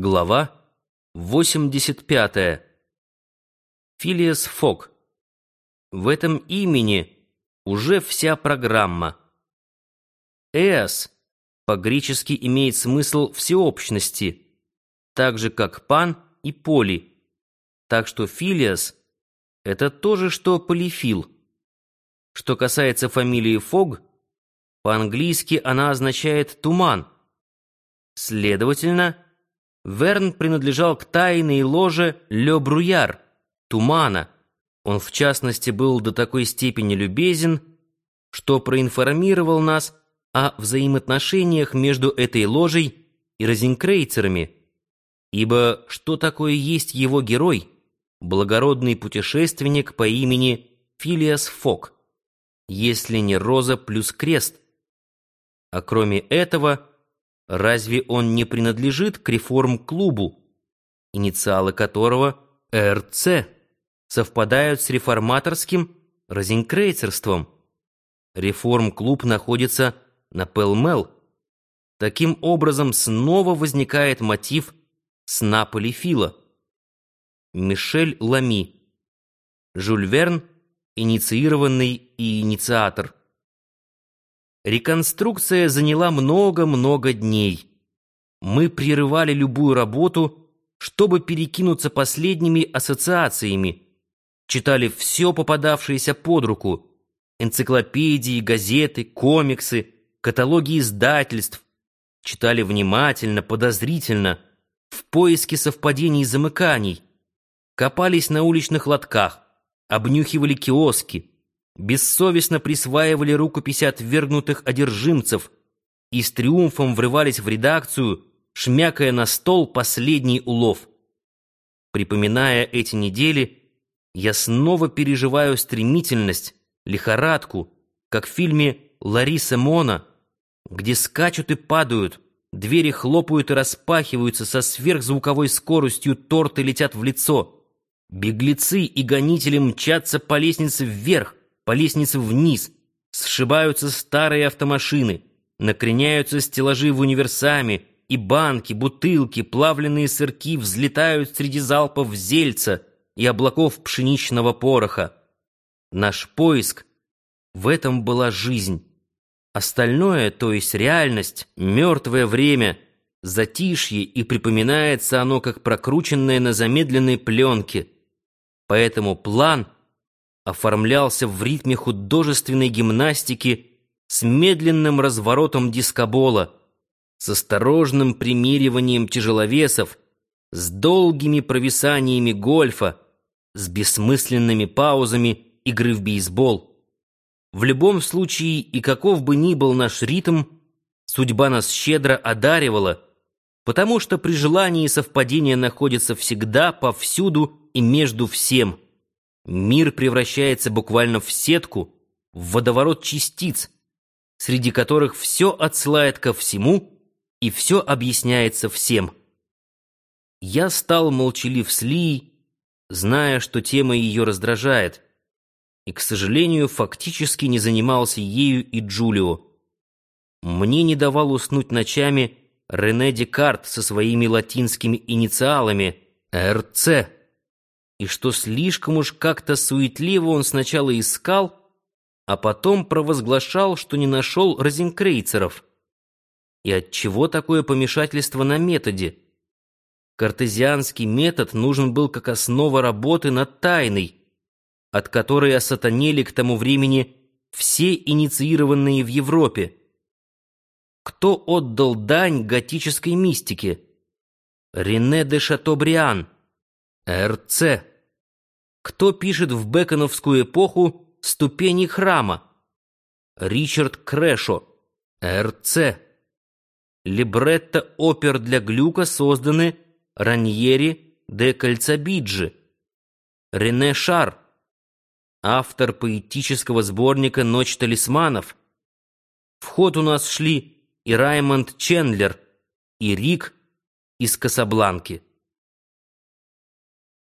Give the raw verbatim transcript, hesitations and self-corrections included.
Глава восемьдесят пятая. Филиас Фог. В этом имени уже вся программа. Эос по-гречески имеет смысл всеобщности, так же как пан и поли, так что Филиас — это то же, что полифил. Что касается фамилии Фог, по-английски она означает «туман». Следовательно, Верн принадлежал к тайной ложе Ле Бруяр, тумана. Он, в частности, был до такой степени любезен, что проинформировал нас о взаимоотношениях между этой ложей и розенкрейцерами, ибо что такое есть его герой, благородный путешественник по имени Филиас Фог, если не роза плюс крест? А кроме этого, разве он не принадлежит к реформ-клубу, инициалы которого Эр Цэ совпадают с реформаторским розенкрейцерством? Реформ-клуб находится на Пэл-Мэл. Таким образом, снова возникает мотив сна полифила. Мишель Лами. Жюль Верн, инициированный и инициатор. Реконструкция заняла много-много дней. Мы прерывали любую работу, чтобы перекинуться последними ассоциациями. Читали все попадавшееся под руку: энциклопедии, газеты, комиксы, каталоги издательств. Читали внимательно, подозрительно, в поиске совпадений и замыканий. Копались на уличных лотках, обнюхивали киоски, бессовестно присваивали рукописи отвергнутых одержимцев и с триумфом врывались в редакцию, шмякая на стол последний улов. Припоминая эти недели, я снова переживаю стремительность, лихорадку, как в фильме Лариса Мона, где скачут и падают, двери хлопают и распахиваются со сверхзвуковой скоростью, торты летят в лицо, беглецы и гонители мчатся по лестнице вверх, по лестнице вниз, сшибаются старые автомашины, накреняются стеллажи в универсаме, и банки, бутылки, плавленые сырки взлетают среди залпов зельца и облаков пшеничного пороха. Наш поиск — в этом была жизнь. Остальное, то есть реальность, мертвое время, затишье, и припоминается оно, как прокрученное на замедленной пленке. Поэтому план оформлялся в ритме художественной гимнастики с медленным разворотом дискобола, с осторожным примириванием тяжеловесов, с долгими провисаниями гольфа, с бессмысленными паузами игры в бейсбол. В любом случае, и каков бы ни был наш ритм, судьба нас щедро одаривала, потому что при желании совпадение находится всегда, повсюду и между всем. Мир превращается буквально в сетку, в водоворот частиц, среди которых все отсылает ко всему и все объясняется всем. Я стал молчалив с Лией, зная, что тема ее раздражает, и, к сожалению, фактически не занимался ею и Джулио. Мне не давал уснуть ночами Рене Декарт со своими латинскими инициалами Эр Цэ, и что слишком уж как-то суетливо он сначала искал, а потом провозглашал, что не нашел розенкрейцеров. И отчего такое помешательство на методе? Картезианский метод нужен был как основа работы над тайной, от которой осатанели к тому времени все инициированные в Европе. Кто отдал дань готической мистике? Рене де Шатобриан, Эр Цэ. Кто пишет в бэконовскую эпоху «Ступени храма»? Ричард Крэшо, Эр Цэ. Либретто опер для Глюка созданы Раньери де Кальцабиджи, Рене Шар, автор поэтического сборника «Ночь талисманов». В ход у нас шли и Раймонд Чендлер, и Рик из Касабланки.